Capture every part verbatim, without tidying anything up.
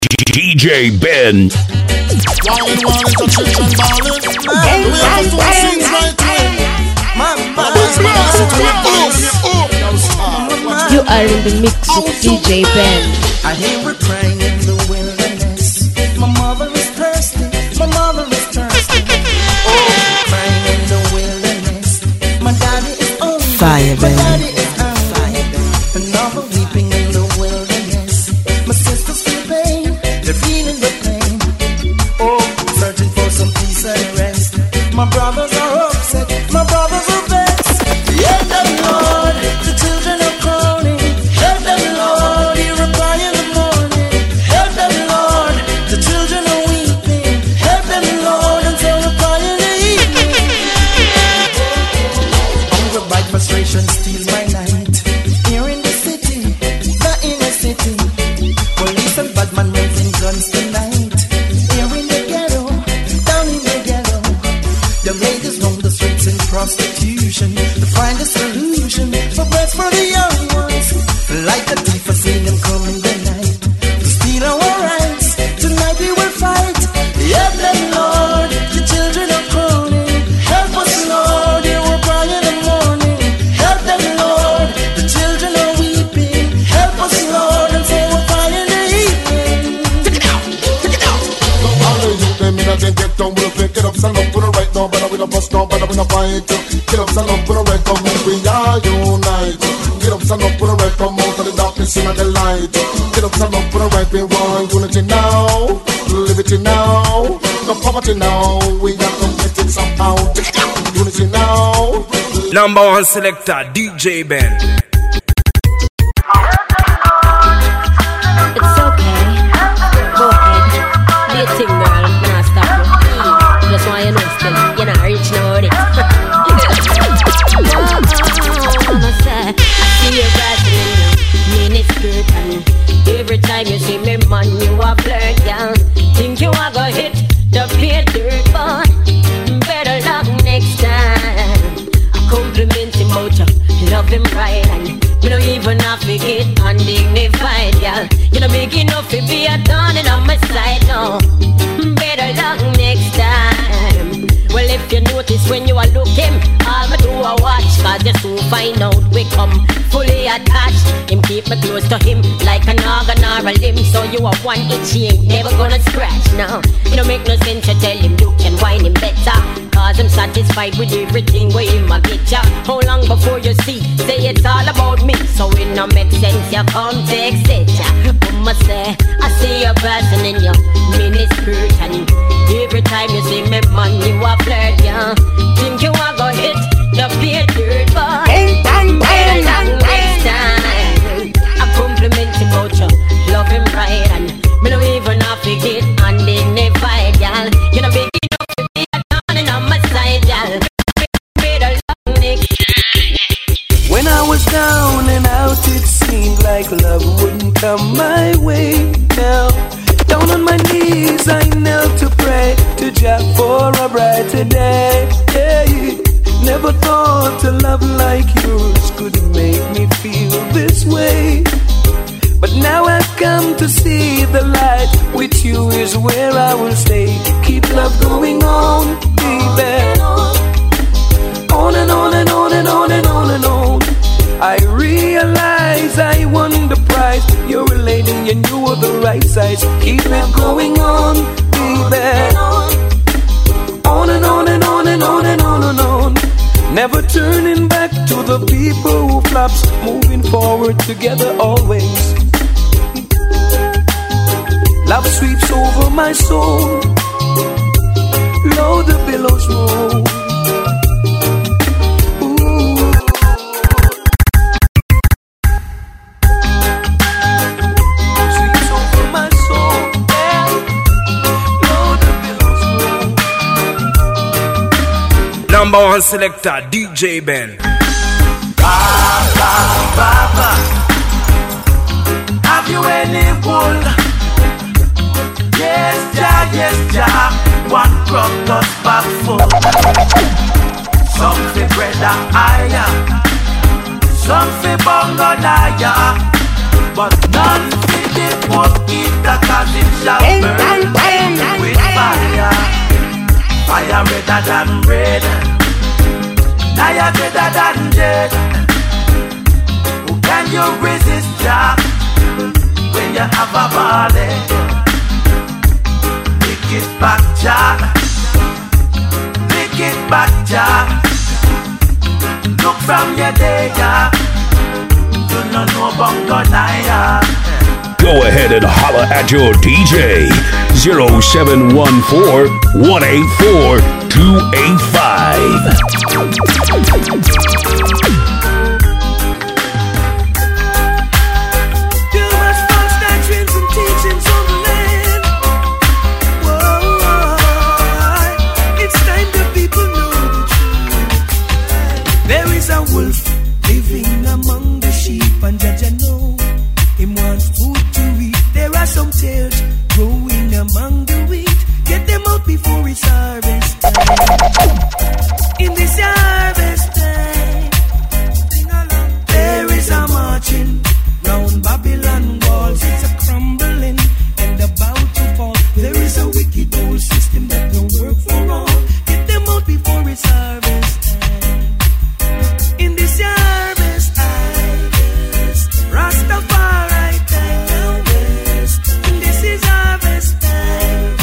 D J Ben. Why you want it to children ballin'? The way I do things right way. My boys listen to me. You are in the mix with D J Ben. I hear her crying in the wilderness. My mother is thirsty. My mother is thirsty. Oh, crying in the wilderness. My daddy is hungry. Fire, my daddy is hungry. Another weeping in the wilderness. My sisters feel pain. They're feeling the pain. Oh, searching for some peace and rest. My brothers are upset. My brothers are vexed. Help them, Lord. The children are calling. Help them, Lord. Hear a cry in the morning. Help them, Lord. The children are weeping. Help them, Lord. Until a cry in the evening. Hunger by frustration steals my night. Here in the city, the inner city. Police and bad man raising guns tonight. Here in the ghetto, down in the ghetto. The ladies roam the streets in prostitution to find a solution for breads for the young ones. Like a thief, I see them come in the night to steal our rights. Tonight we will fight. Help them, Lord. The children are calling. Help us, Lord. They will cry in the morning. Help them, Lord. The children are weeping. Help us, Lord. And so we'll cry in the evening. Take it out. Take it out. All the youth, them in a get get down. We'll pick it up, stand up, put it right down. But we don't bust down, but we don't fight. Get up, stand up, put it right down. We are unite. Get up, stand up, put it right down. Out of the darkness in the light. Get up, stand up, put it right. We want unity now, liberty now, no poverty now. We got to get it somehow. Unity now. Number one selector, D J Ben. It's okay. Go ahead. Do your thing, girl. Nah, stop you. Just want you know still. You're not rich now with it. Mama said, I see you rising in your mini skirt, and every time you see me, man, you are flirt, yeah. Think you are gonna hit the pay dirt, but better luck next time. I compliment him about you, love him right, and we don't even have to get undignified, yeah. You're not big enough to be a thorn on my side, no. Better luck next time. Well, if you notice when you are looking, all me do a watch, cause you soon find out we come fully attached. Him keep me close to him like an organ or a limb. So you are one itch, he ain't never gonna scratch now. It don't make no sense to tell him you can whine him better, cause I'm satisfied with everything where him a get ya. How long before you see, say it's all about me. So it don't make sense, you come text it ya. Mama say, I see you person in your mini skirt, and every time you see me, man, you are flirt, yeah. Think you are gonna hit the pay dirt, but better luck next time. I compliment him about you, love him right, and me don't even have to get undignified, y'all. You know big enough to be a darling on my side, y'all. Better luck next time. When I was down and out, it seemed like love wouldn't come my way. Now, down on my knees, I knelt to pray to Jah for a brighter day. Hey, never thought a love like yours could make me feel this way. But now I've come to see the light. With you is where I will stay. Keep love going on, baby. On and on and on and on and on and on. I realize I won the prize. You're a lady and you are the right size. Keep it going on, baby. On and on and on and on and on and on. Never turning back to the people who flops. Moving forward together always. Love sweeps over my soul. Low the billows roll. Number one selector, D J Ben. Baba, Baba, have you any wool? Yes, Jah, yes, Jah. One crop does back full. Some fi bread a higher, some fi bongo daya, but none fi the poor eat that cause it's than bread. Now you're better than dead. Who can you resist, Jah, when you have a body? Lick it back, Jah. Lick it back, Jah. Look from your day, Jah. You don't know about God, I Go ahead and holla at your D J. zero seven one four, one eight four, two eight five. Too much false doctrines and teachings on the land. Whoa, it's time the people know the truth. There is a wolf living among the sheep, and Jaja know him wants food to eat. There are some tares growing among the wheat. Get them out before it's harvest time. In this harvest time, there is a marching round Babylon walls. It's a crumbling and about to fall. There is a wicked old system that don't work for all. Get them out before it's harvest time. In this harvest time, Rastafari time. This is harvest time.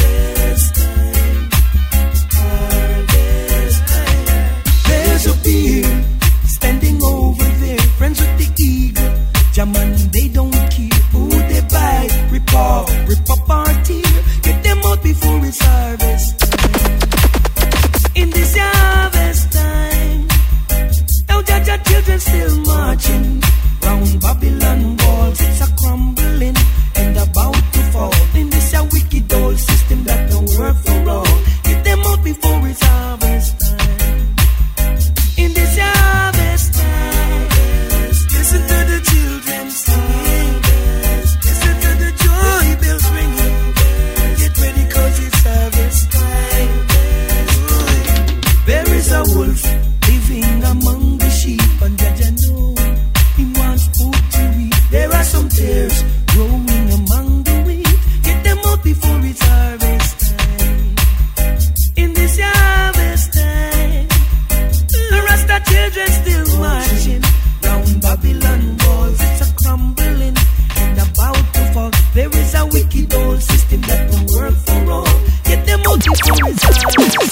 Harvest time. There's a bear standing over there, friends with the eagle. Jaman, they don't care who they buy. Rip off, rip up our tear. Get them out before it's harvest time. In this harvest time, now Jaja children still marching round Babylon walls. It's a crumbling and about to fall. In this a wicked old system that don't work for all. Get them out before it's harvest time. In this harvest time, listen to the children singing. Listen to the joy bells ringing. Get ready 'cause it's harvest time. There is a wolf living among the sheep, and Jaja know he wants food to eat. There are some tares growing among the wheat. Get them out before it's harvest time. In this harvest time, the Rasta children still marching round Babylon walls. It's a crumbling and about to fall. There is a wicked old system that won't work for all. Get them out before it's harvest.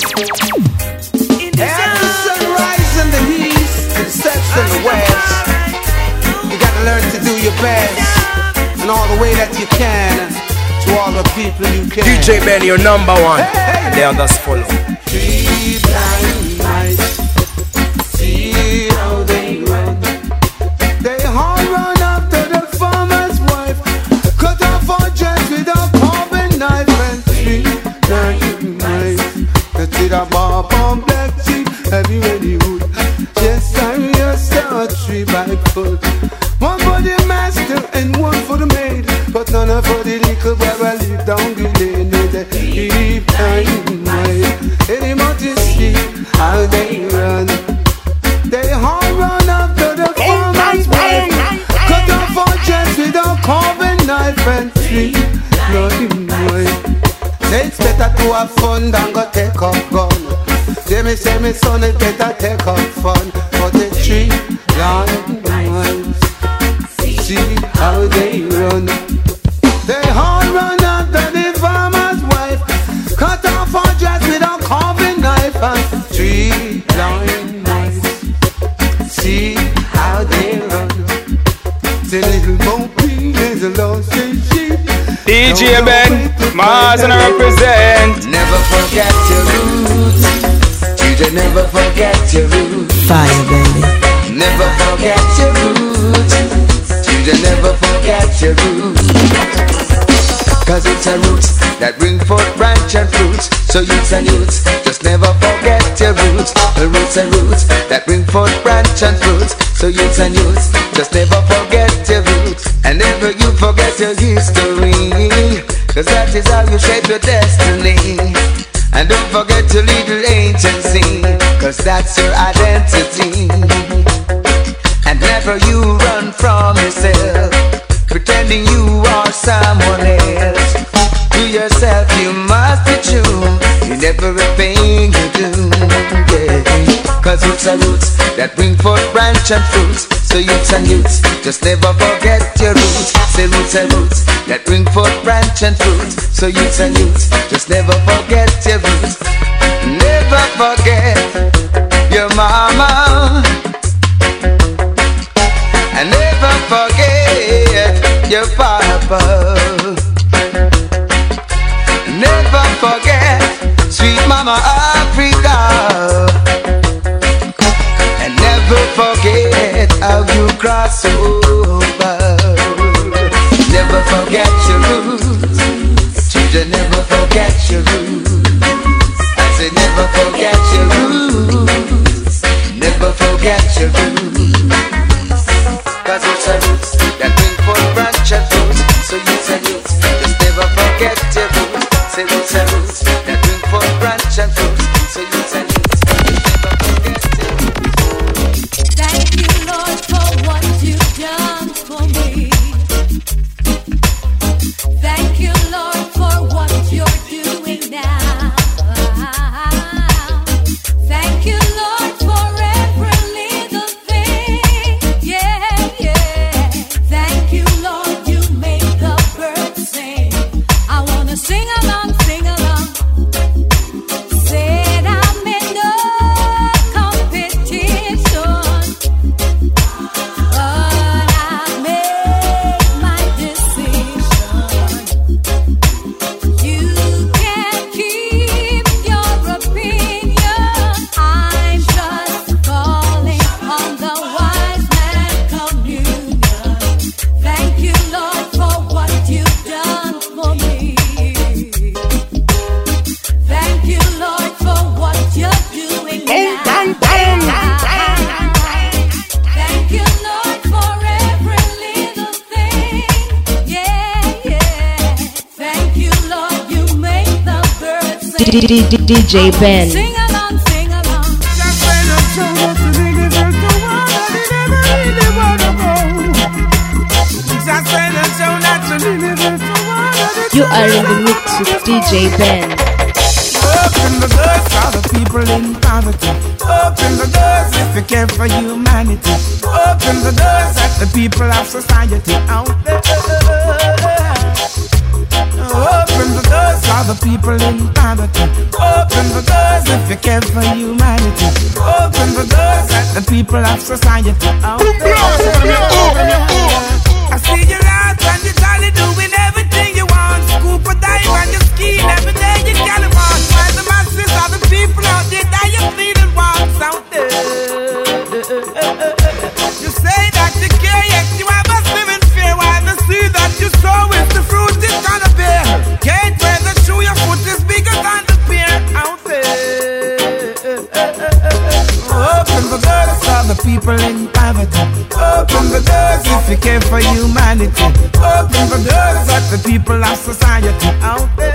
In this As the sun rises in the east and sets in the west, you gotta learn to do your best in all the way that you can to all the people you can. D J Ben, your number one. Hey. And the others follow. Three blind mice, see how they run. They all run after the farmer's wife, cut off her dress with a carving knife. And three blind mice, that did a bob on black sheep, heavy ready wood. Yes, I'm just a tree by foot. One for the master and one for the maid, but none for the little boy I live down the lane. They keep time night. Any more to see how they run. They all run after the farmer's wife, cut off our chest with a carving knife. And three bloody boys. Say it's better to have fun than go take up gun. They may say me son it's better take up fun, but the three blind boys, see how they run. They all run after the farmer's wife, cut off her dress with a carving knife. And three blind mice, see how they run. The little monkey is a lost sheep. D J Ben, Mars and I represent. Never forget your roots. Children, never forget your roots. Fire, baby. Never forget your roots. Children, never forget your roots. Cause it's a roots that bring forth branch and fruits. So youths and youths, just never forget your roots. The roots and roots that bring forth branch and fruits. So youths and youths, just never forget your roots. And never you forget your history. Cause that is how you shape your destiny. And don't forget to lead your agency, cause that's your identity. And never you run from yourself, pretending you are someone else. To yourself you must be true. You never a thing you roots are roots that bring forth branch and fruits. So youths and youths, just never forget your roots. Say roots are roots that bring forth branch and fruits. So youths and youths, just never forget your roots. Never forget your mama, and never forget your papa. Never forget sweet mama Africa, and never forget how you cross over. Never forget your roots, children. Never forget your roots. I say never forget your roots. Never forget your roots. Cause it's a roots that bring forth branch and fruits. So youths and youths, just never forget your roots. Say roots and roots that bring forth branch and fruits. So youths and youths, just never forget your roots. Thank you, Lord, for what you've done for me. Thank you, Lord, for what you're doing now. Thank you, Lord, for every little thing. Yeah, yeah. Thank you, Lord, you make the birds sing. I wanna sing along, sing along. Said I'm in no competition, but I made my decision. You can keep your opinion. I'm just calling on the wise man communion. Thank you, Lord, for what you've done for me. Thank you, Lord, for what you're doing now. Thank you, Lord, for every little thing. Yeah, yeah. Thank you, Lord, you make the birds sing. D J Ben. Sing along, sing along. You are in the mix with D J Ben. Open the doors for the people in poverty. Open the doors if you care for humanity. Open the doors at the people of society out there. Open the doors for the people in poverty. Open the doors if you care for humanity. Open the doors at the people of society out there. I see you out and you're jolly doing everything you want. Scoop a dive and you ski every day you got it on. While the masses are the people out there that you feeling wants out there. You say that you care, yet you have a living fear. While the seed that you sow is the fruit it's gonna bear. Can't wear the shoe, your foot is bigger than the beer out there. Open the doors for the people in poverty. Open the doors if you care for humanity. Open the doors at the people of society out there.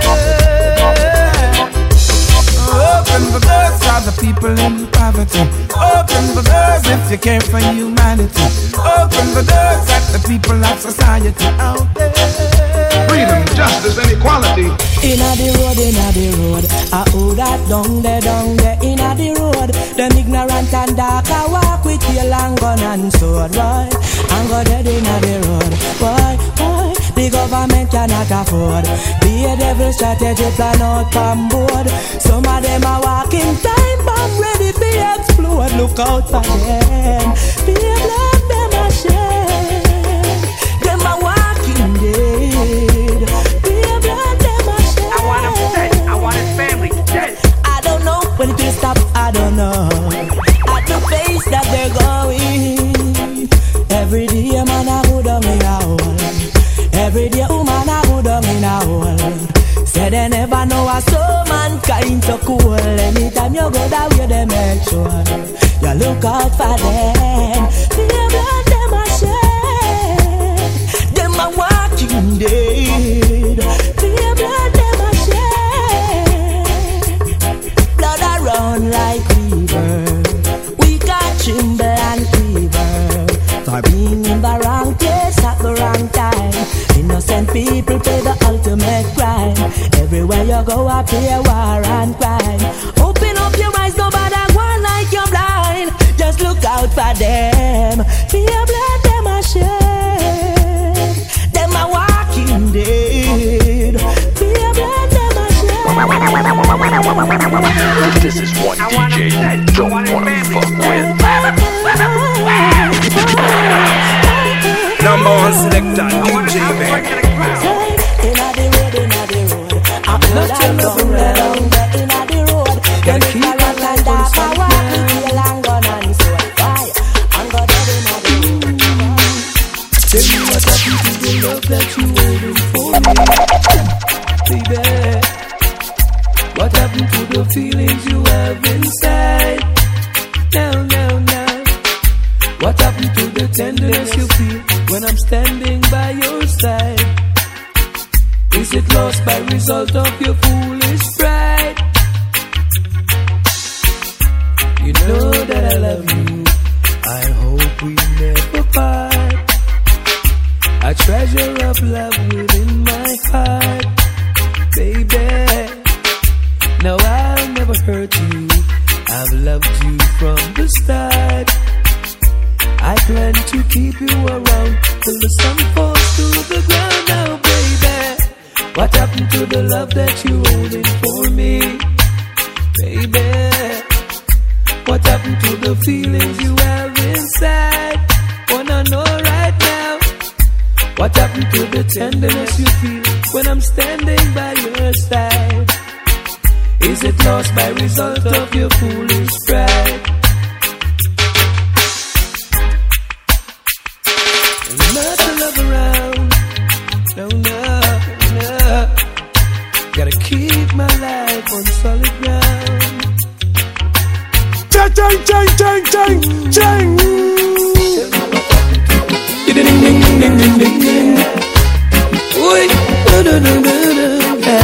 Open the doors for the people in poverty. Open the doors if you care for humanity. Open the doors at the people of society out there. Freedom, justice, and equality. Inna the road, inna the road, I who that down there, down there inna the road. Them ignorant and dark, I walk with your long gun and sword, right? And go dead inna the road, why, why? The government cannot afford. Be a devil strategy plan out from board. Some of them are walking time bomb ready to explode. Look out for them. Be a blood, them a shed. Them are walking dead. Be a blood, them a shed. I want him dead. I want his family dead. I don't know when it will stop. I don't know. At the pace that they're going. Every day man a go down in a hole. Every day woman a go down in a hole. Say they never know a soul mankind so cool. Anytime you go that way they make sure you look out for them. Be a blood them a shed. Them a walking dead. Be a blood them a shed. Blood a run like river. We got tremble and quiver for being in the wrong place at the wrong time. Innocent people pay the ultimate crime. Everywhere you go, I pay war and crime. Open up your eyes, nobody go like you're blind. out for them. For your blood, them a shed. Them a walking dead. For your blood, them a shed. This is one D J that don't wanna fuck with. Number one selector, D J man. Inna the road, inna the road. I'm not turn around. Inna the road, them keep a rock and dark. I walk with tail and gun and sword. Why? I'm go dead inna the road. Tell me what happened to the love that you waiting for me, baby. What happened to the feelings you have inside? Now, now, now. What happened to the tenderness you feel when I'm standing by your side? Is it lost by result of your foolish pride? You know that I love you. I hope we never part. A treasure of love within my heart, baby. No, I'll never hurt you. I've loved you from the start. I plan to keep you around till the sun falls to the ground now, baby. What happened to the love that you're holding for me, baby? What happened to the feelings you have inside? Wanna know right now. What happened to the tenderness you feel when I'm standing by your side? Is it lost by result of your foolish pride? Not to love around, no, no, no. Gotta keep my life on solid ground. Chang, chang, chang, chang, chang, chang. Ding, ding, ding, ding, ding, ding, ding. Oi, da, da, da, da, da.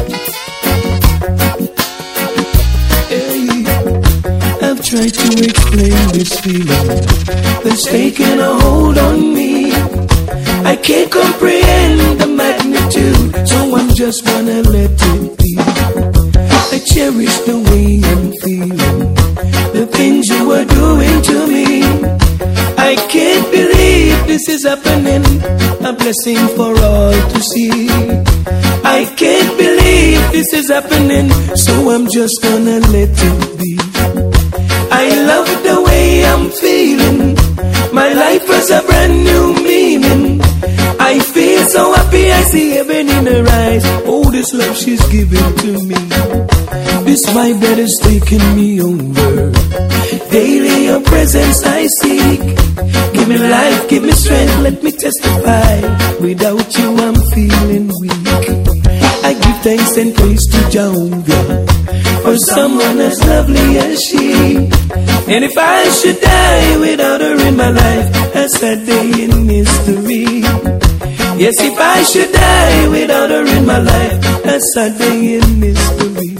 I've tried to explain this feeling that's taking a hold on me. I can't comprehend the magnitude, so I'm just gonna let it be. I cherish the way I'm feeling, the things you are doing to me. I can't believe this is happening, a blessing for all to see. I can't believe this is happening, so I'm just gonna let it be. I love the way I'm feeling. My life has a brand new meaning. I feel so happy, I see heaven in her eyes. Oh, this love she's giving to me. This vibe that is taking me over. Daily your presence I seek. Give me life, give me strength, let me testify. Without you I'm feeling weak. I give thanks and praise to Jehovah for someone as lovely as she. And if I should die without her in my life, a sad day in history. Yes, if I should die without her in my life, a sad day in history.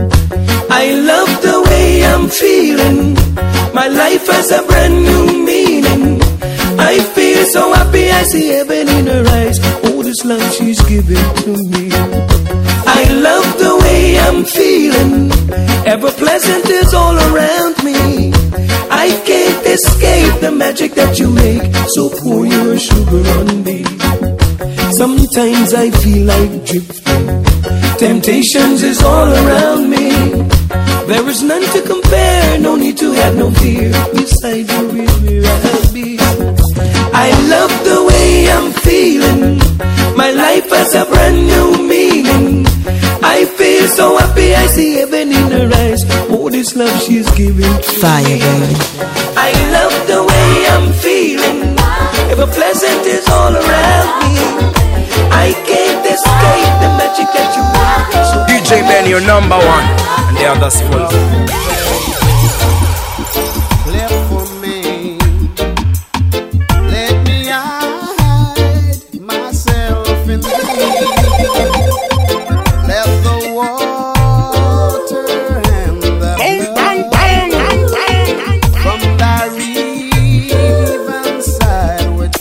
I love the way I'm feeling. My life has a brand new meaning. I feel so happy, I see heaven in her eyes. Oh, this love she's giving to me. I love the way I'm feeling. Ever pleasant is all around me. I can't escape the magic that you make, so pour your sugar on me. Sometimes I feel like drifting. Temptations is all around me. There is none to compare, no need to have no fear. Beside you is where I'll be. I love the way I'm feeling. My life has a brand new meaning. I feel so happy, I see heaven in her eyes. Oh, this love she's giving to Fire, me. baby. I love the way I'm feeling. Ever pleasant is all around me. I can't escape the magic that you want. So D J Ben, you're number one, and the others follow. Clap for me. Let me hide myself in the let the water and the blood from the riven side which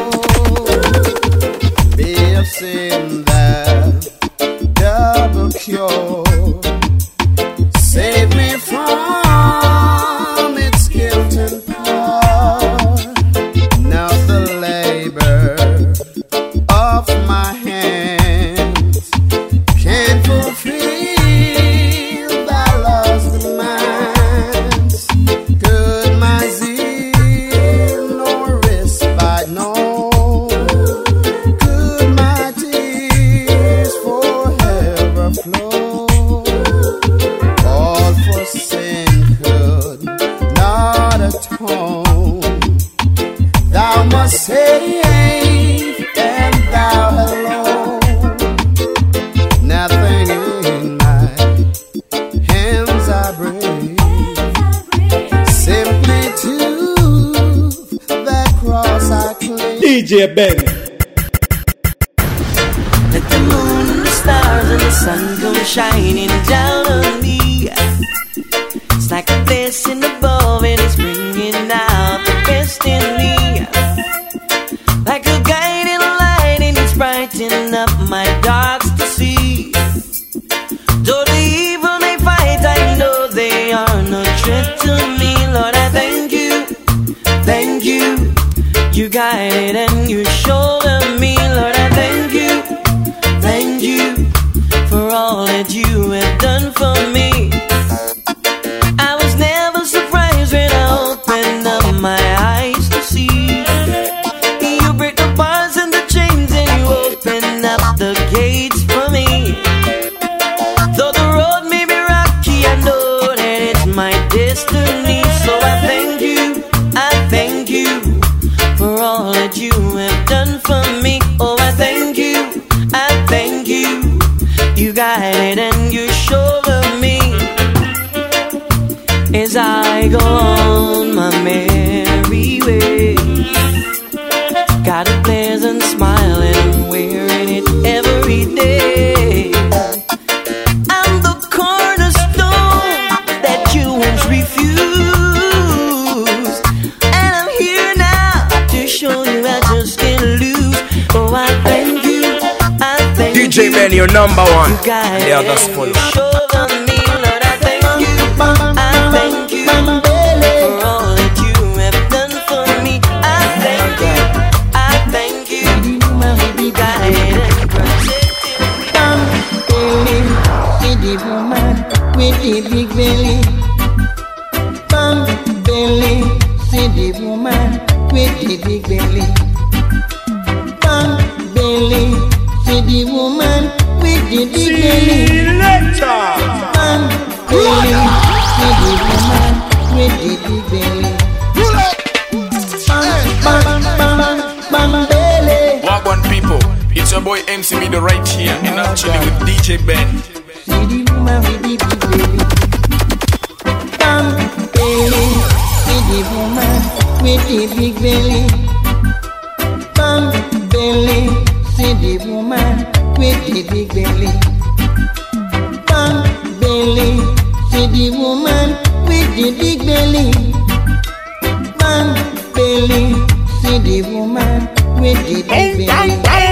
flows be of sin that double cure. Save me from J Ben. Let the moon and the stars and the sun come shining down on me. It's like a blessing above and it's bringing out the best in me. Like a guiding light and it's brightening up my darks to see. Though the evil they fight, I know they are no threat to me. Lord, I thank you, thank you. You guided and you shoulder me. Lord, I thank you, thank you for all that you have done for me. I was never surprised when I opened up my eyes to see. You break the bars and the chains and you open up the gates for me. Though the road may be rocky, I know that it's my destiny. So I thank you, I thank you for all that you have done for me. Oh, I thank you, I thank you. You guided and you shoulder me as I go on my merry way. Got a pleasant smile and I'm wearing it every day. I'm the cornerstone that you once refused, and I'm here now to show you I just can't lose. Oh, I thank you, I thank D J you. Ben, you're number one. You guys The others follow. shoulder me, Lord, I thank you, I thank you for all that you have done for me. I thank you, I thank you. You guided and protected me. See the woman with the big belly. Bam belly. See the woman with the big belly. Bam belly. See the woman with the big belly. Bam belly. See the woman with the big belly. Bam bam bam bam belly. Wagwan people, it's your boy M C Mido right here, and I'm chilling with D J Ben. See the woman with the big belly. Bam belly. See the woman with the big belly. Bam belly. See the woman with the big belly. Bam belly. See the woman with the big belly. Bam belly. See the woman with the big belly.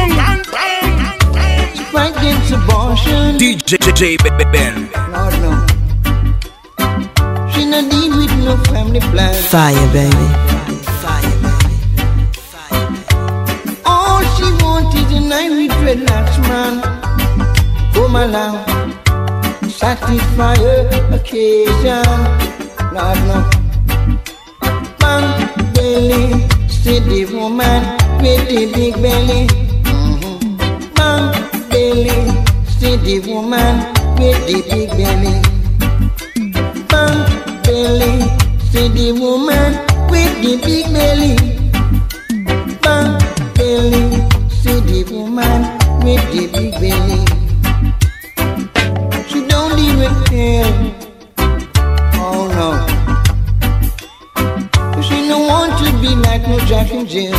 Fight against abortion. D J Ben. Lord no. She not deal with no family plan. Fire, baby. All she wants is a night with dreadlocks man. Come along, satisfy her occasion. Lord no. Bam belly, see the woman with the big belly. Mm-hmm. Bam belly, see the woman with the big belly. Bam belly, see the woman with the big belly. Bam belly, see the woman with the big belly. She don't even care. Oh no. She don't want to be like no Jack and Jill.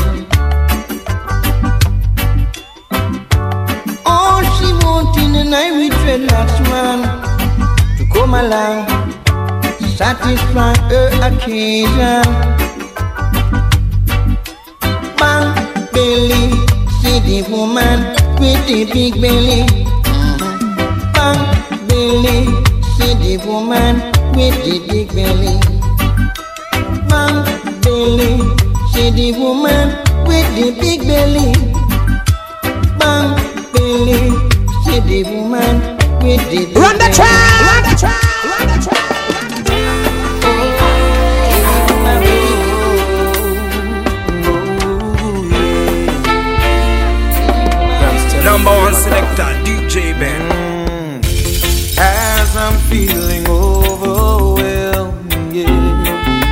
All she wants in the night with dreadlocks man to come along, satisfy her occasion. Bang belly, see the woman with the big belly. Bang belly, see the woman with the big belly. Bang belly, see the woman with the big belly. Bang belly, see the woman with the big belly. Run the track, run the track, run the track. Number one selector, D J Ben. As I'm feeling overwhelmed, yeah,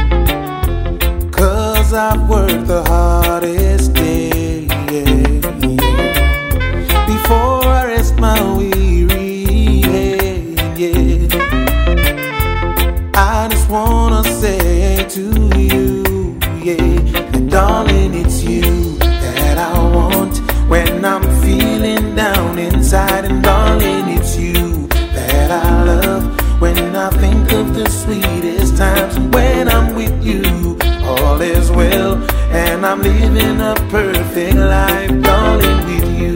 'cause I've worked the hardest day, yeah, yeah. Before I rest my weary head, yeah, I just wanna say to you, yeah, that darling, it's you that I'm living a perfect life, darling, with you.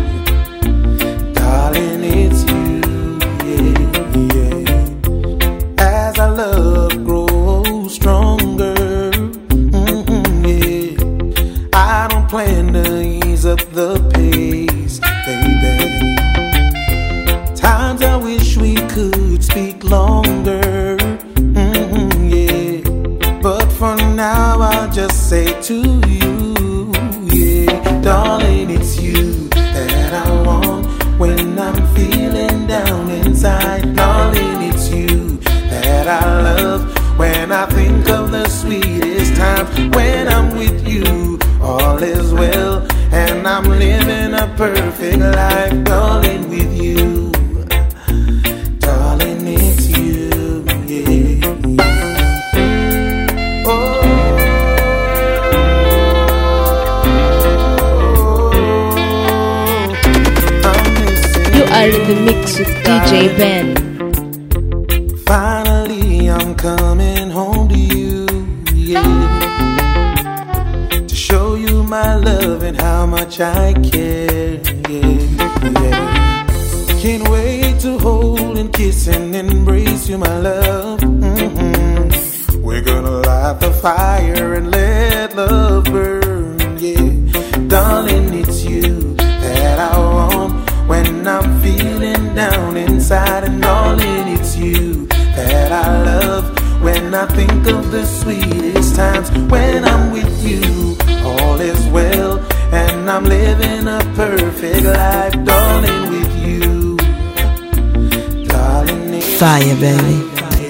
Darling, it's you, yeah, yeah. As our love grows stronger, mm-hmm, yeah, I don't plan to ease up the pace, baby. Times I wish we could speak longer, mm-hmm, yeah. But for now I'll just say to you, yeah, darling, it's you that I want when I'm feeling down inside. Darling, it's you that I love when I think of the sweetest times. When I'm with you, all is well, and I'm living a perfect life, darling, with you. Darling, it's you, yeah. Oh, you are in the mix with D J Ben. Finally, I'm coming home to you, yeah, to show you my love and how much I care, yeah, yeah. Can't wait to hold and kiss and embrace you, my love. Mm-hmm. We're gonna light the fire and let love burn, yeah. Darling, it's you that I want when I'm feeling down inside. And darling, it's you that I love when I think of the sweetest times. When I'm with you, all is well, and I'm living a perfect life, darling, with you. Darling, it's fire, baby.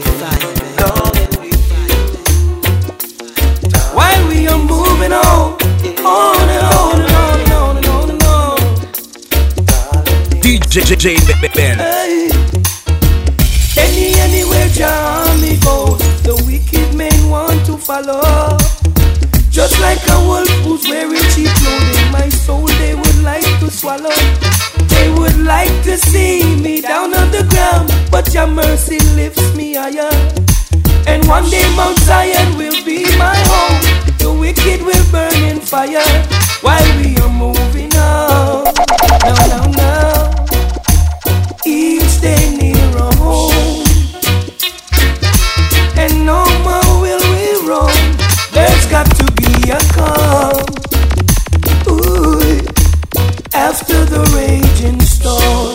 While we are moving on, on and on and on and on and on and on. D J Ben. Hey. Any, anywhere John me goes, the wicked men want to follow. Just like a wolf who's wearing cheap clothing, my soul they would like to swallow. They would like to see me down on the ground, but your mercy lifts me higher. And one day Mount Zion will be my home. The wicked will burn in fire while we are moving on. Now, now, now, each day nearer home, and no more will we roam. There's got to be a calm, ooh, after the raging storm.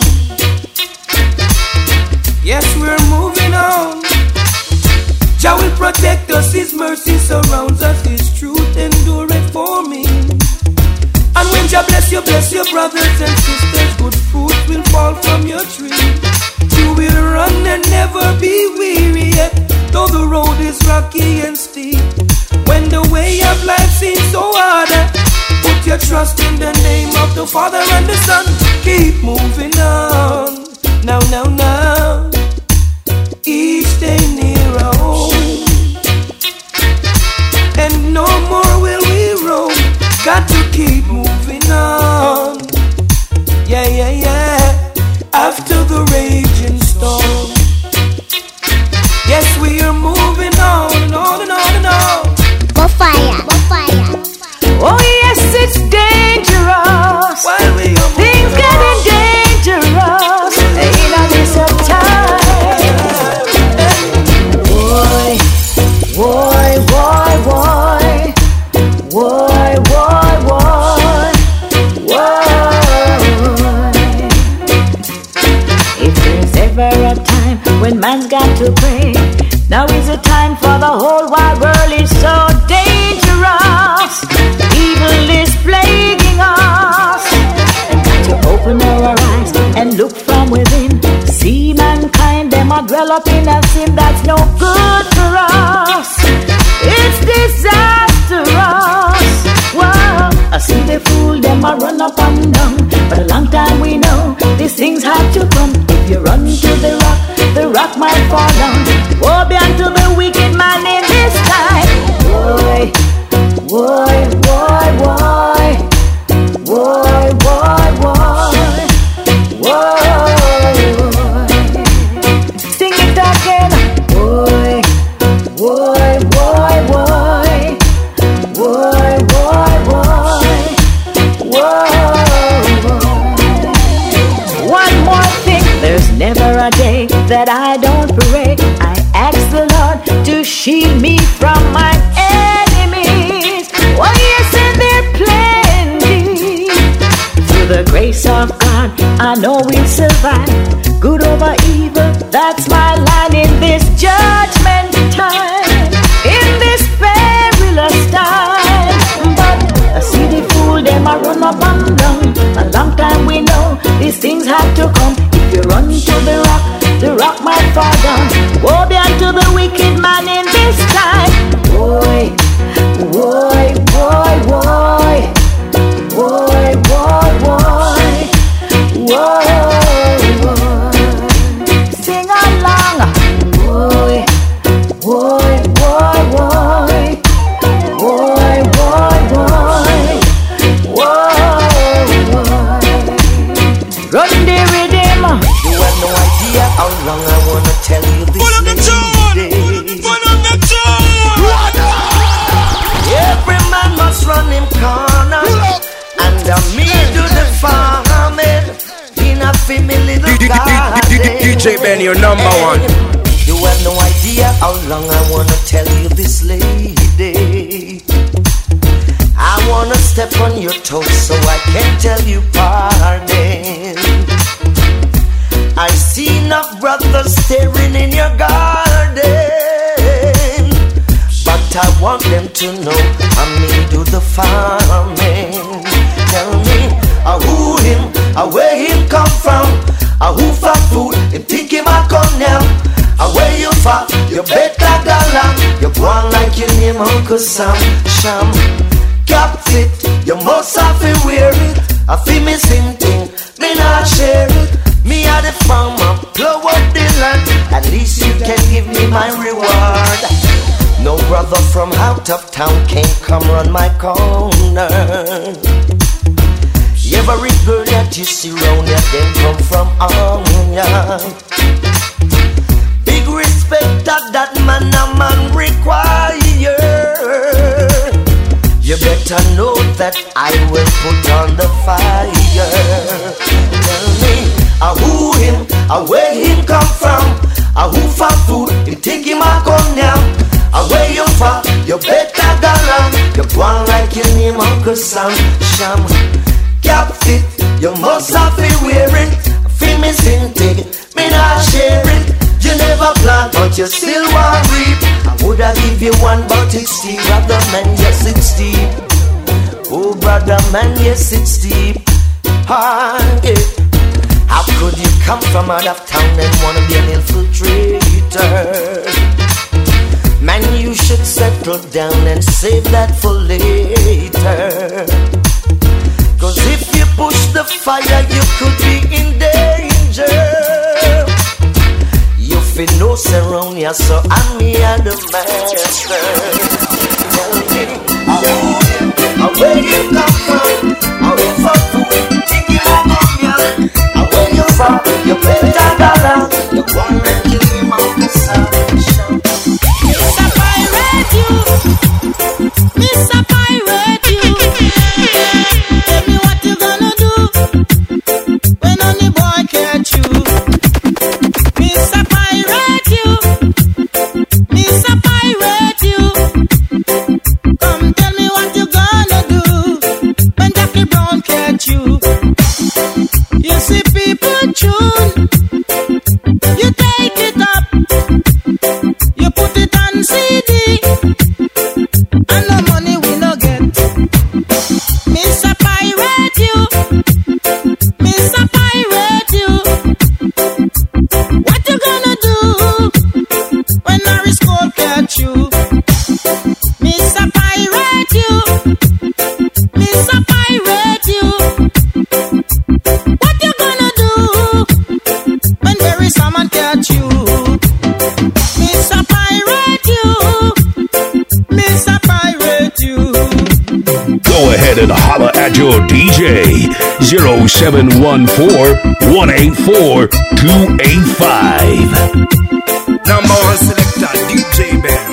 Yes, we're moving on. Jah will protect us, His mercy surrounds us, His truth endureth for me. And when Jah bless you, bless your brothers and sisters, good fruit will fall from your tree. You will run and never be weary yet, though the road is rocky and steep. When the way of life seems so hard, put your trust in the name of the Father and the Son. Keep moving on. Now, now, now, each day nearer home, and no more will we roam. Got to keep moving on. Yeah, yeah, yeah. After the raging storm, yes, we are moving on and on and on and on. Go fire, go fire. Oh yes, it's dangerous. While we are things getting dangerous. Ain't on this up time. Boy, boy, boy, boy, boy, boy, boy, boy. If there's ever a time when man's got to pray, now is the time, for the whole wide world is so dangerous. Evil is plaguing us, and got to open our eyes and look from within. See mankind, them a dwell up in a sin that's no good for us. It's disastrous. Wow, I see the fool, them a run up and down, but a long time we know these things have to come. If you run to the rock, the rock might fall down. Woe be unto the wicked man in this time. Boy, boy, boy, boy, boy, boy, boy, boy. Sing it again. Boy, boy, boy, boy, boy, boy. There's never a day that I don't pray. I ask the Lord to shield me from my enemies. Oh yes, and they're plenty. Through the grace of God, I know we'll survive. Good over evil, that's my line in this judgment time, in this perilous time. But I see the fool, them a run up and down. A long time we know these things have to come. If you run to the rock, the rock might fall down. Woe be unto the wicked man in this time. Boy, boy, boy, boy, boy, boy, boy, boy, boy. Sing along, boy, boy, boy, boy, boy, boy, boy, boy, boy. Run the rhythm. You have no idea how long I wanna tell you this. Pull up the tune. Pull up the tune. Every man must run him corner, and uh, me do the farming in a family little garden. D J Ben, your number one. You have no idea how long I wanna tell you this, lady. I wanna step on your toes so I can tell you pardon. I see enough brothers staring in your garden, but I want them to know I me do the farming. Tell me, uh, who him, uh, where him come from, uh, who for food, him think him a come now. Uh, where you for, you better go along. You go on like your name Uncle Sam, Sham. Cap fit, you must have to wear it. I feel me sing thing, me not share it. Me a the farmer, plow up the land. At least you can give me my reward. No brother from out of town can come run my corner. Every girl that you see round here, they come from Anya. Big respect that that man a man require. You better know that I will put on the fire. Tell me, uh, who him, uh, where him come from, uh, who for food, him think him a come now. Uh, where you for, you better go along. You go on like your name Uncle Sam, Sham. Cap fit, you must have to wear it. Feel me sing thing, me not share it. You never plant, but you still want reap. I woulda give you one, but it's steep. Brother man, yes it's steep. Oh brother man, yes it's steep. Ah, yeah. How could you come from out of town and wanna be an infiltrator? Man, you should settle down and save that for later. Cause if you push the fire, you could be in danger. You feel no surround ya, so I'm me and the master. Tell me, how where you come from? How you from food? Think you like on ya? How where you from? You better dollar. You want to kill him on the sun. Mister Pirate you, Mister Pirate you. Tell me what you gonna do when only boy catch you. Mister Pirate you, Mister Pirate you. Come tell me what you gonna do when Jackie Brown catch you. You see people tune, you take it up, you put it on C D, and no money we no get. Mister Pirate you, Mister Pirate you. What you gonna do when Harris Cole catch you? Mister Pirate you, Mister Pirate you. What you gonna do when Barry Salmon catch you? Mister Pirate you, Mister Pirate you. Go ahead and holla at your D J. zero seven one four, one eight four, two eight five. Number one selector, D J Ben.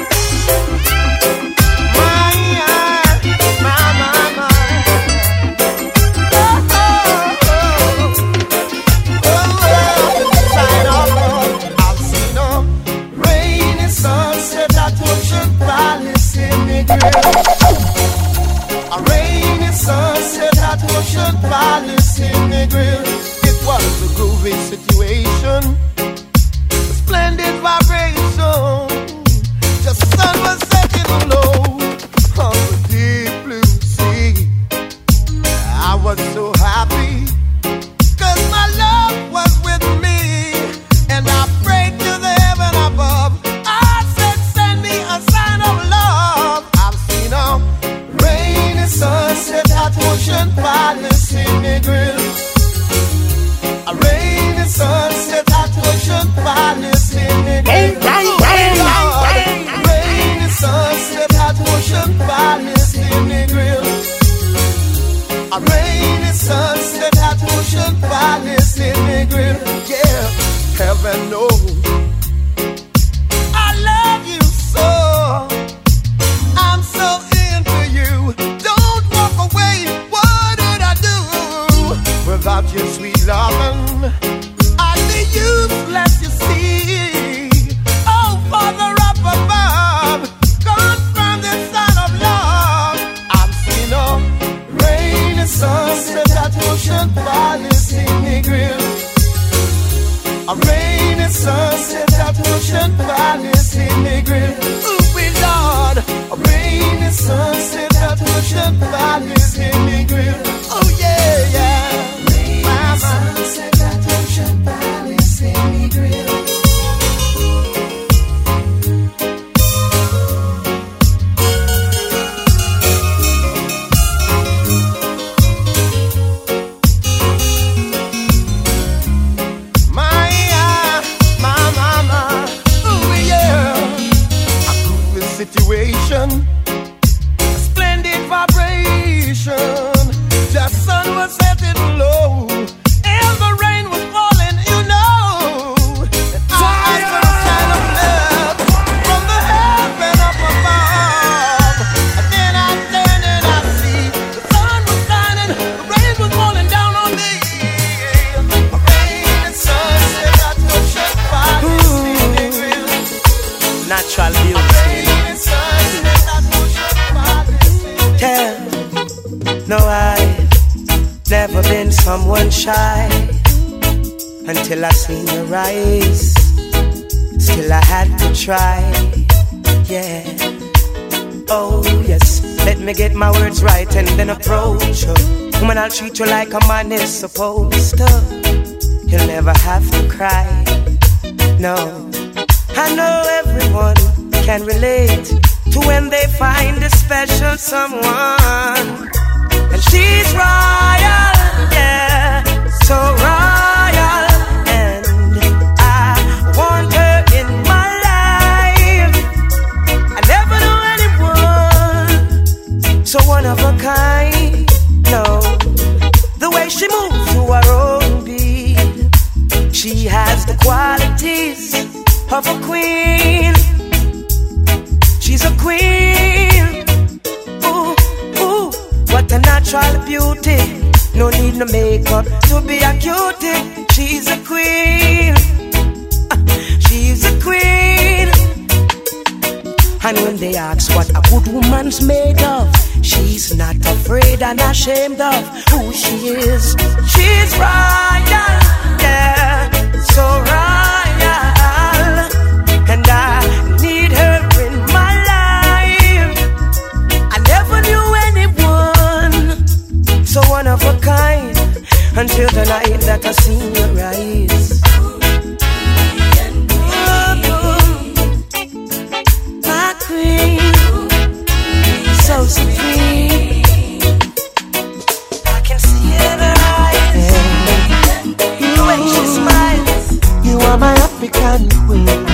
Ocean Palace in the grill. It was a groovy situation, a splendid vibration. The sun was setting low on the deep blue sea. I was so happy, cause my love was with me. And I prayed to the heaven above. I said, send me a sign of love. I've seen a rainy sunset at Ocean Palace in the grill. A rainy sunset at Ocean Palace in the grill. Rainy sunset at Ocean Palace in the grill. A rainy sunset at Ocean Palace in the grill. Yeah, heaven knows I love you so. I'm so into you. Don't walk away. What did I do without your sweet loving? I'd be useless, you see. Oh, Father up above, confirm this sign of love. I've seen a rainy sunset at Ocean Palace in the grill. A rainy sunset at Ocean Palace in the grill. Ooh, we Lord. A rainy sunset at Ocean Palace in the grill. Oh yeah, yeah. Rainy sunset at Ocean Palace in the grill. Situation, a splendid vibration. The sun was setting low, and the rain was falling, you know. And I saw a sign of love from the heaven up above. And then I turned and I see the sun was shining, the rain was falling down on me. A rain and sunset at Ocean Palace in the grill. Natural beauty. Yeah. No, I've never been someone shy until I seen your eyes. Still I had to try. Yeah. Oh yes, let me get my words right and then approach you. Woman, I'll treat you like a man is supposed to. You'll never have to cry. No, I know everyone can relate to when they find a special someone. And she's royal, yeah, so royal. And I want her in my life. I never knew anyone so one of a kind. No, the way she moves to her own beat, she has the qualities of a queen. She's a queen. Ooh, ooh, what a natural beauty. No need no makeup to be a cutie. She's a queen. She's a queen. And when they ask what a good woman's made of, she's not afraid and ashamed of who she is. She's royal, yeah, so royal. And I need her in my life. I never knew anyone so one of a kind until the night that I seen your eyes. My queen, so supreme. I can see it in her eyes. The way she smiles. You are my African queen.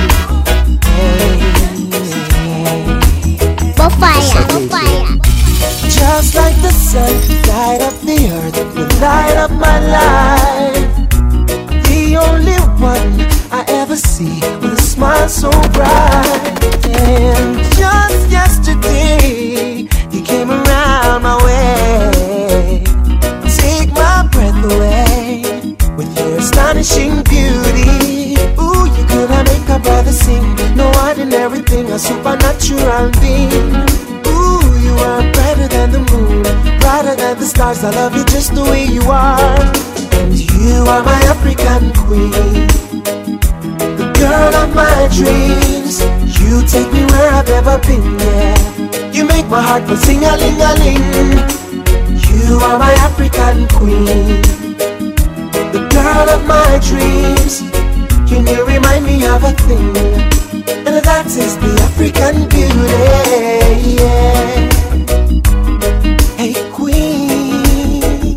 Fire, fire. Just like the sun light up the earth, you light up my life. The only one I ever see with a smile so bright. And just yesterday you came around my way, take my breath away with your astonishing beauty. Ooh, you could have make a brother sing. No ordinary thing, a supernatural being. Ooh, you are brighter than the moon, brighter than the stars, I love you just the way you are. And you are my African queen, the girl of my dreams. You take me where I've never been, yeah. You make my heart go sing-a-ling-a-ling. You are my African queen, the girl of my dreams. Can you remind me of a thing? And that is the African beauty, yeah. Hey queen,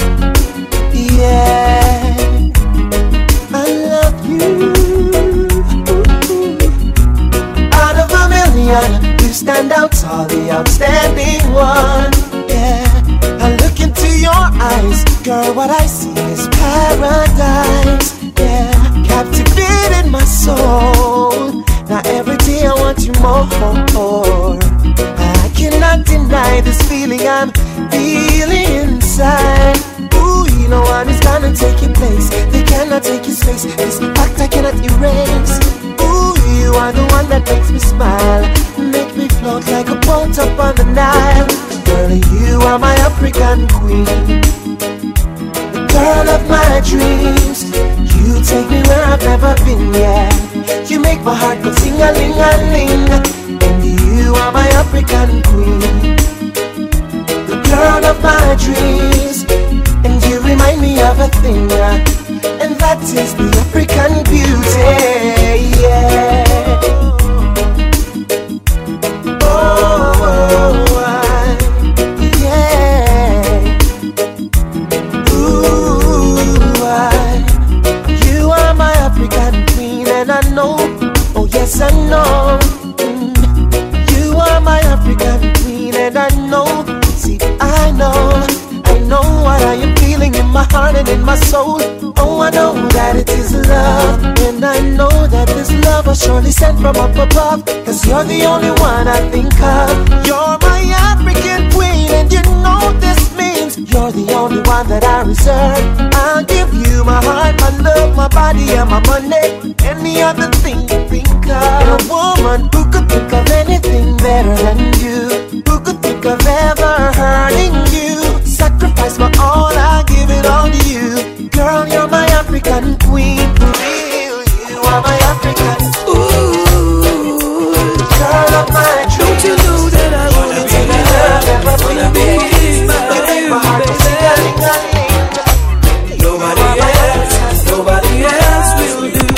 yeah, I love you. Out of a million, you stand out tall, the outstanding one, yeah. I look into your eyes, girl, what I see is paradise, yeah. Captivated my soul, now every day I want you more. I cannot deny this feeling I'm feeling inside. Ooh, you know one is gonna take your place, they cannot take your space. This fact I cannot erase. Ooh, you are the one that makes me smile, make me float like a boat up on the Nile. Girl, you are my African queen, the girl of my dreams. You take me where I've never been, yeah. You make my heart go sing-a-ling-a-ling. And you are my African queen, the girl of my dreams. And you remind me of a thing, yeah. And that is the African beauty, yeah. Oh, oh, oh, yeah. Ooh, I, you are my African queen, and I know, oh yes I know, mm, you are my African queen, and I know, see I know, I know what I am feeling in my heart and in my soul. Oh, I know that it is love, and I know that this love was surely sent from up above. Cause you're the only one I think of. You're my African queen, and you know this means you're the only one that I reserve. I'll give you my heart, my love, my body, and my money. Any other thing you think of. A woman who could think of anything better than you, who could think of ever hurting you. Sacrifice my all, I give it all to you. Girl, you're my African queen, for real. You are my African. Ooh, girl of my dreams. Don't you know that I wanna be loved, wanna be my baby. Nobody else, nobody else will do.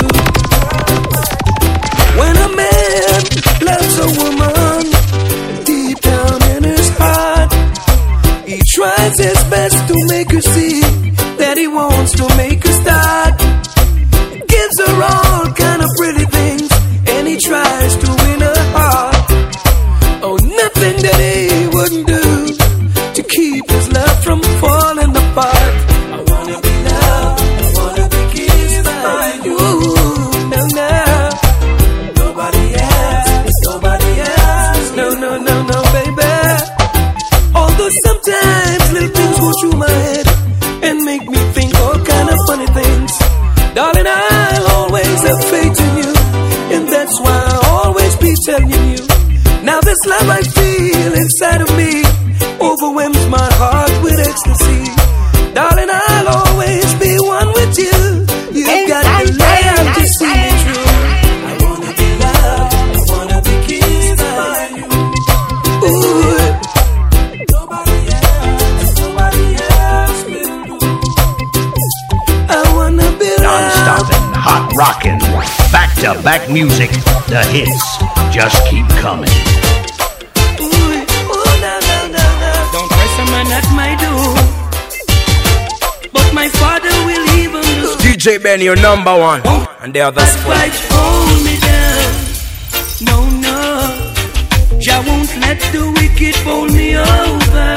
When a man loves a woman deep down in his heart, he tries his best to make her see that he wants to make her start. Gives her all kind of pretty things, and he tries to win her heart. Oh, nothing that he wouldn't do to keep his love from falling apart. I wanna be loved, I wanna be kissed by you. No, no, nobody else, nobody else. No, no, no, no, baby. Although sometimes little things go through my head and make me think all kind of funny things, darling, I'll always have faith in you, and that's why I'll always be telling you. Now this love I feel inside of me overwhelms my heart with ecstasy. Darling, I'll always be one with you. You've got to learn to see me through. I wanna be loved, I wanna be kissed by you. Ooh. Nobody else, nobody else will do. I wanna be loved. Non-stopping, hot rocking, back-to-back music, the hits just keep coming. Don't press a man at my door, but my father will even do. D J Ben, you're number one, and the others fight. Hold me down, no, no. Jah won't let the wicked fold me over.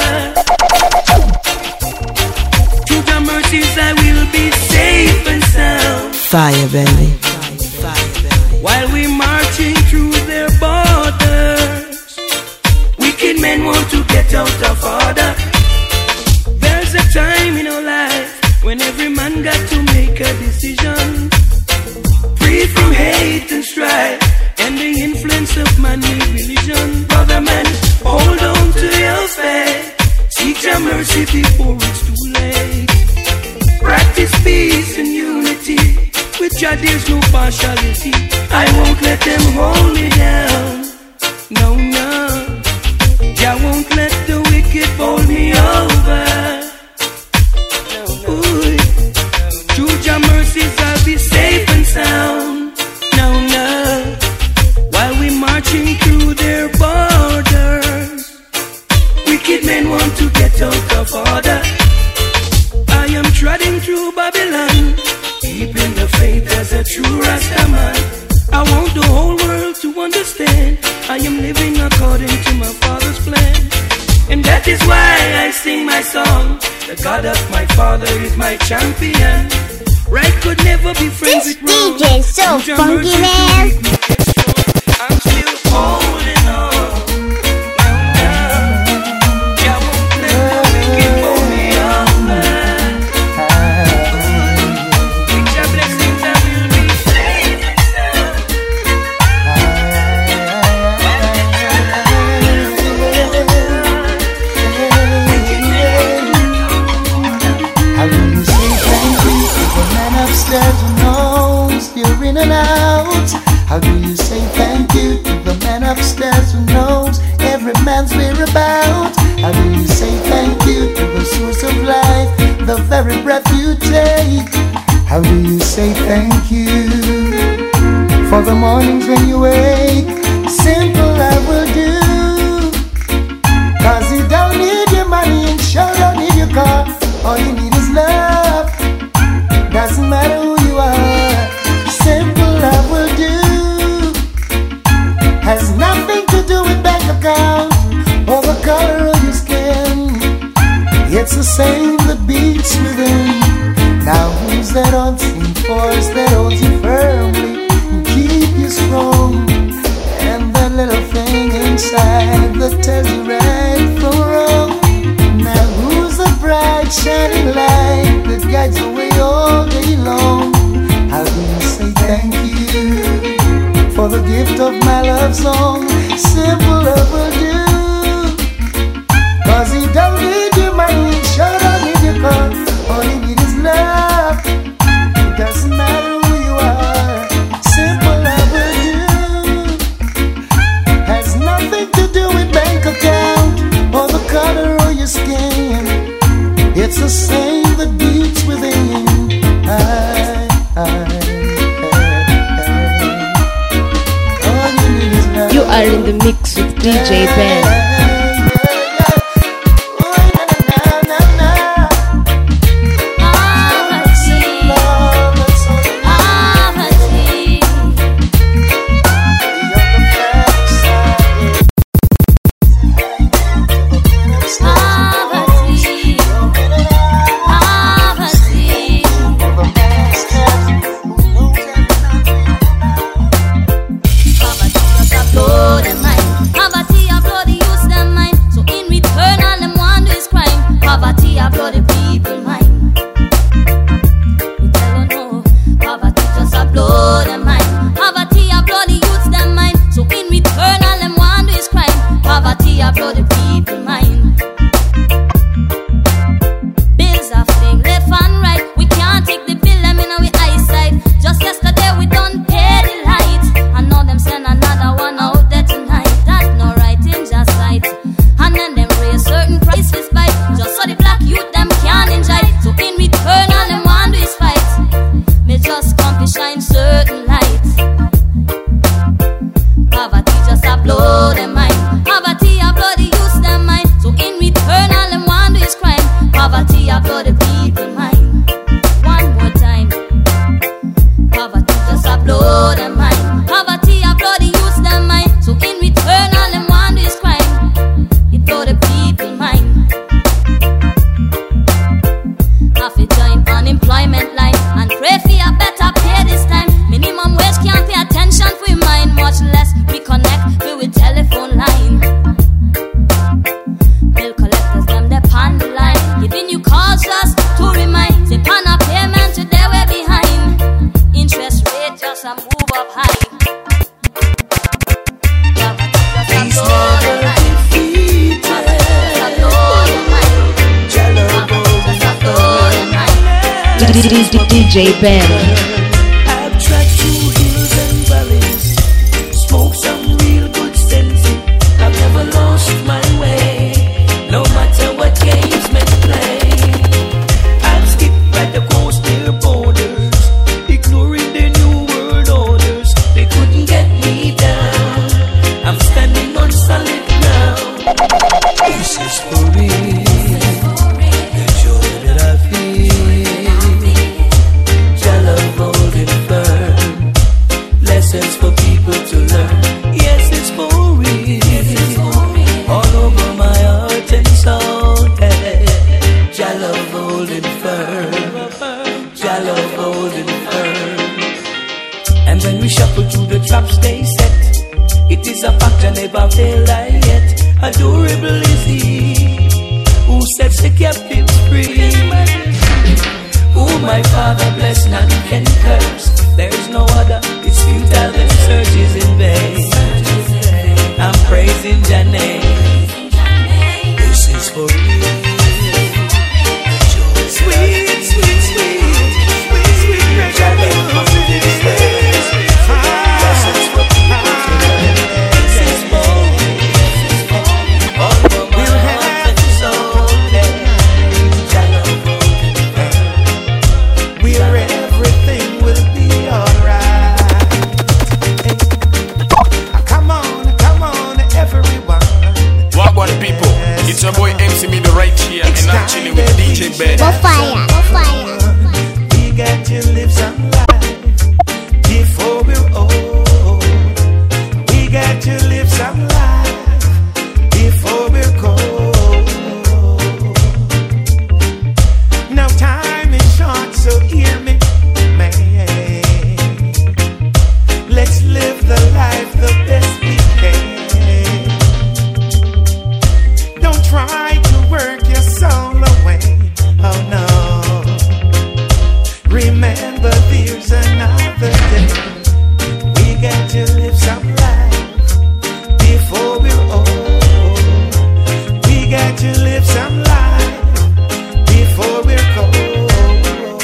Through the mercies I will be safe and sound. Fire, baby. While we marching through their borders, wicked men want to get out of order. There's a time in our life when every man got to make a decision, free from hate and strife and the influence of man-made religion. Brother man, hold on to your faith, seek your your mercy before it's too late. Practice peace and unity. With Jah there's no partiality. I won't let them hold me down. No, no. Jah won't let the wicked bowl me over. Ooh. Through Jah mercies I'll be safe and sound. No, no. While we marching through their borders, wicked men want to get out of order. I am treading through Babylon, keeping the faith as a true Rastaman. I want the whole world to understand I am living according to my Father's plan. And that is why I sing my song. The God of my father is my champion. Right could never be friends This with wrong. D J is so funky, man. I'm still holding on. Upstairs who knows you're in and out. How do you say thank you to the man upstairs who knows every man's whereabout? How do you say thank you to the source of life, the very breath you take? How do you say thank you for the mornings when you wake? Simple I will do, cause you don't need your money and sure don't need your car. All you need is love. Doesn't matter who you are, simple love will do. Has nothing to do with bank account or the color of your skin. It's the same that beats within. Now who's that unseen force that holds you firmly and keep you strong? And that little thing inside that tells you right from wrong. Now who's the bright shining light that guides the way all day long? How do you say thank you for the gift of my love song? Simple love will do, cause you don't need your money, sure don't need your car. All you need is love. It doesn't matter who you are, simple love will do. Has nothing to do with bank account or the color of your skin. It's the same that beats within. I, I, I, all you need is love. You are in the mix with D J Ben. D J Ben. I've trekked through hills and valleys, smoked some real good sense. I've never lost my way, no matter what games men play. I've skipped by the coastal borders, ignoring the new world orders. They couldn't get me down. I'm standing on solid ground. This is for real. The joy that I feel, your love holding firm. Lessons for people to learn. Yes, it's for real. All over my heart and soul. Your love holding firm. Your love holding firm. And when we shuffle through the traps they set, it is a fact I never fail I yet. Adorable is he who sets the captives free. Who my Father bless, none can curse. There is no other, it's futile, the search is in vain. I'm praising your name. This is for real. Sweet, sweet, sweet, sweet, sweet, pressure. It's your boy M C Mido right here, and I'm chilling with D J Ben. Go fire, go fire. We got to live some life before we're old. We got to live some life before we're cold. Now time is short, so hear me, man. Let's live the life the best we can. Don't try to work your soul away, oh no. Remember there's another day. We got to live some life before we're old. We got to live some life before we're cold.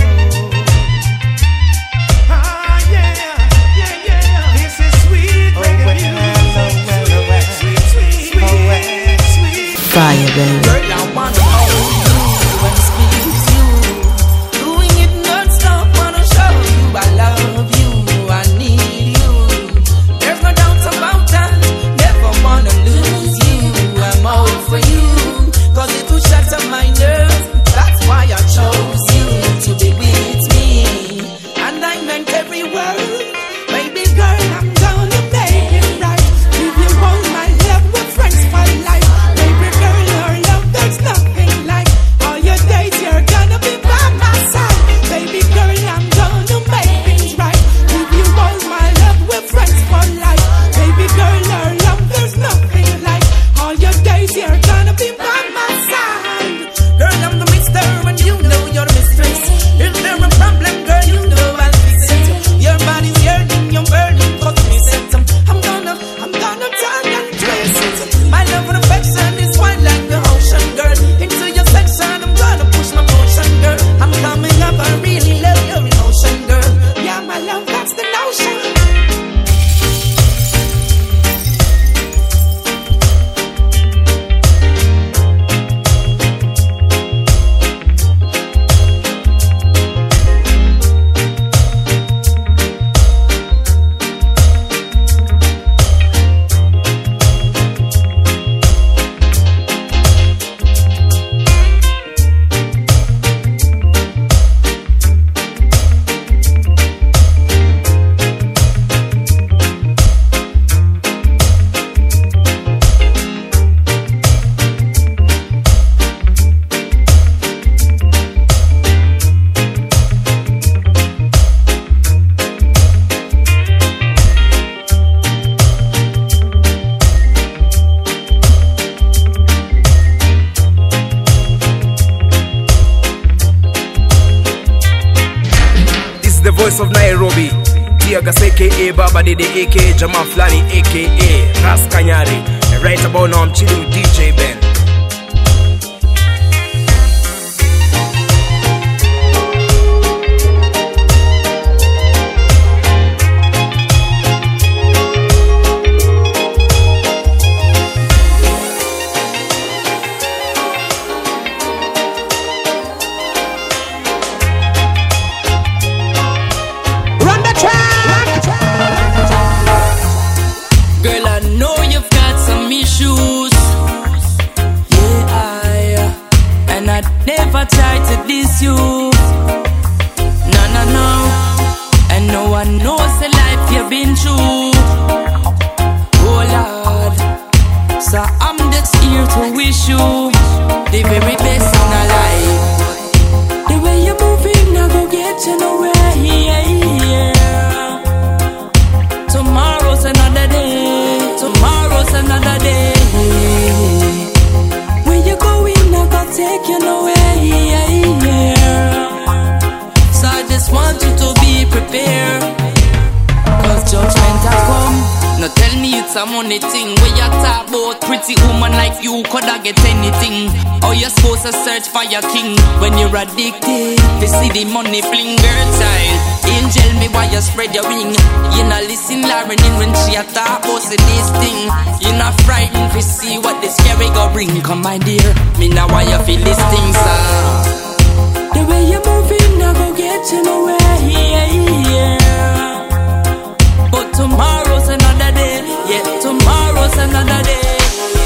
Ah yeah, yeah, yeah. This is sweet reggae music. Sweet, sweet, sweet, sweet. Fire, baby. Girl, I wanna hold you and squeeze you. Doing it non-stop, wanna show you I love you, I need you. There's no doubt about that, never wanna lose you. I'm all for you, cause it will shatter my nerves. That's why I chose you to be with me. And I meant every word. Baby girl, I'm gonna make it right. Give you all my love, we're friends for life. Baby girl, your love, there's nothing like. All your days, you're gonna be by my side. Baby girl, I'm gonna make things right. Give you all my love, we're friends for life. Baby girl, your love, there's nothing like. All your days, you're gonna be by my side. Girl, I'm the mister and you know you're the mistress. If there's a problem, girl, you know I'll fix it. Your body's yearning, you're burning, cause me set. I'm gonna, I'm gonna turn and twist it. My love and affection is wide like the ocean, girl. Into your section, I'm gonna push my potion, girl. I'm coming up, I really love your emotion, girl. Yeah, my love, that's the notion. Voice of Nairobi, Tiagas aka Baba Dede aka Jamal Flani aka Ras Kanyari. And right about now I'm chilling with D J Ben. it's a money thing. Where you talk about pretty woman like you coulda get anything. How you supposed to search for your king when you're addicted to see the money fling? Girl child, angel me why you spread your wing. You not listen Lauren in when she a talk about say this thing. You not frightened to see what this scary go bring. Come my dear, me now why you feel this thing, sir. The way you moving, I go get you nowhere. Yeah, yeah. But tomorrow's another day. Yeah, tomorrow's another day.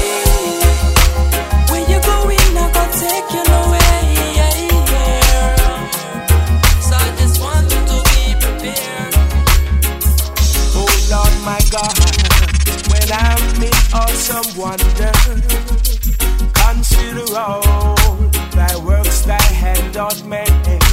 Where you going, I go take you nowhere. Yeah, yeah. So I just want you to be prepared. Oh Lord, my God, when I'm in awesome wonder, consider all thy works, thy hand doth make.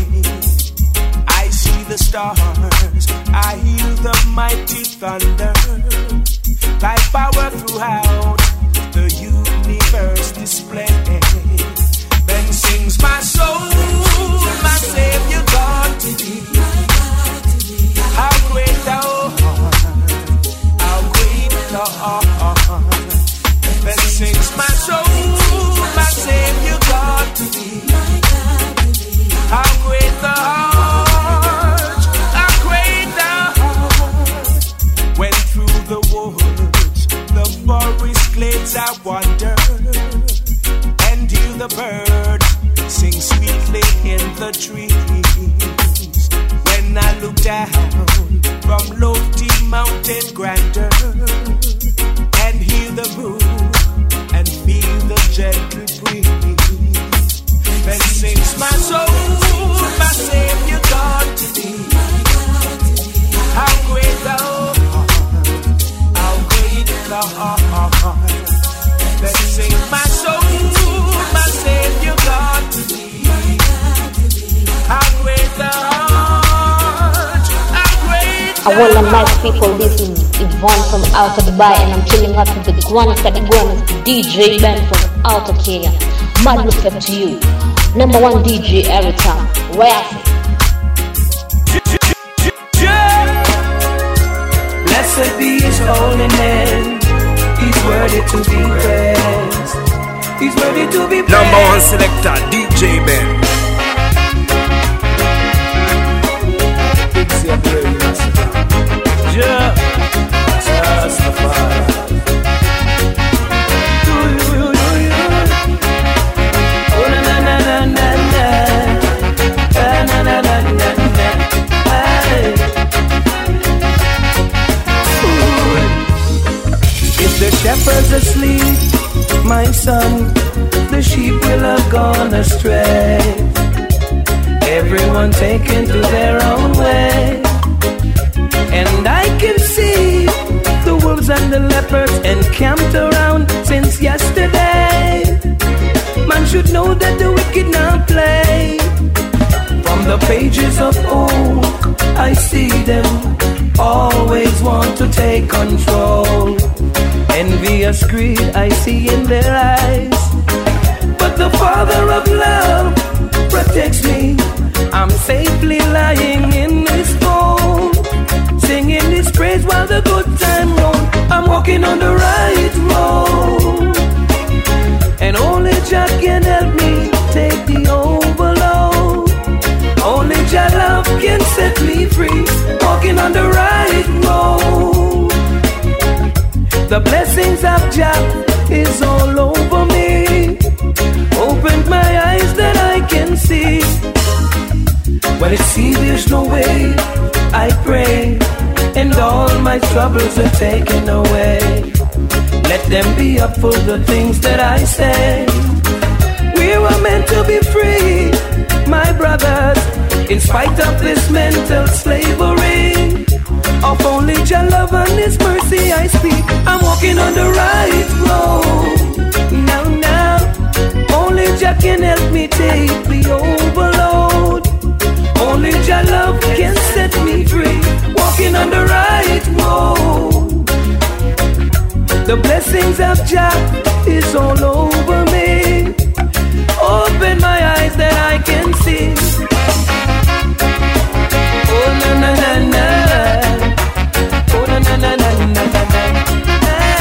I see the stars, I hear the mighty thunder, thy power throughout the universe display. Then sings my soul, my Savior God to thee. How great thou art, how great thou art. Then sings my soul, my Savior God to thee. How great thou art, how great thou art. When through the woods, the forest glades I wander, and hear the birds sing sweetly in the trees. When I look down from lofty mountain grandeur, and hear the moon and feel the gentle breeze, then sings my soul, my Savior God to thee. How great thou art, how great thou art. Then sings my soul, my Savior God to thee. How great thou art, how great thou art. I want to nice people, this is Yvonne from Outer Dubai, and I'm chilling out with the Guanas at the Guanas, D J Ben from Outer Kenya. Mad respect to you. Number one D J every time. Where? Blessed be his holy name. He's worthy to be praised. He's worthy to be praised. Number one selector, D J Ben. Yeah, Rastafari. The shepherd's asleep, my son, the sheep will have gone astray. Everyone taken to their own way. And I can see the wolves and the leopards encamped around since yesterday. Man should know that the wicked now play. From the pages of old, I see them always want to take control. Envious greed I see in their eyes, but the Father of love protects me. I'm safely lying in His fold, singing His praise while the good time rolls. I'm walking on the right road, and only Jah can help me take the overload. Only Jah love can set me free, walking on the right road. The blessings of Jah is all over me. Opened my eyes that I can see. When I see there's no way, I pray, and all my troubles are taken away. Let them be up for the things that I say. We were meant to be free, my brothers, in spite of this mental slavery. Of only Jah love and His mercy I speak. I'm walking on the right road. Now, now, only Jah can help me take the overload. Only Jah love can set me free. Walking on the right road. The blessings of Jah is all over me. Open my eyes that I can see. Oh na na na na. Oh na na na na na na.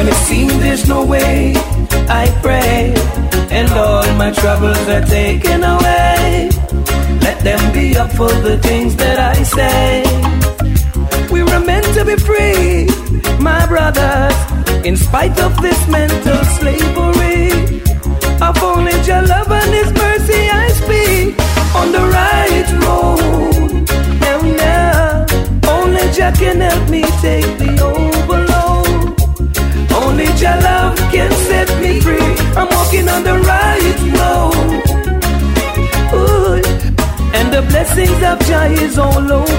When it seems there's no way, I pray, and all my troubles are taken away. Let them be up for the things that I say. We were meant to be free, my brothers, in spite of this mental slavery. Of only your love and His mercy I speak, on the right road. And now, only Jah can help me take the overload. Only Jah love can set me free. I'm walking on the right road. Ooh. And the blessings of Jah is all over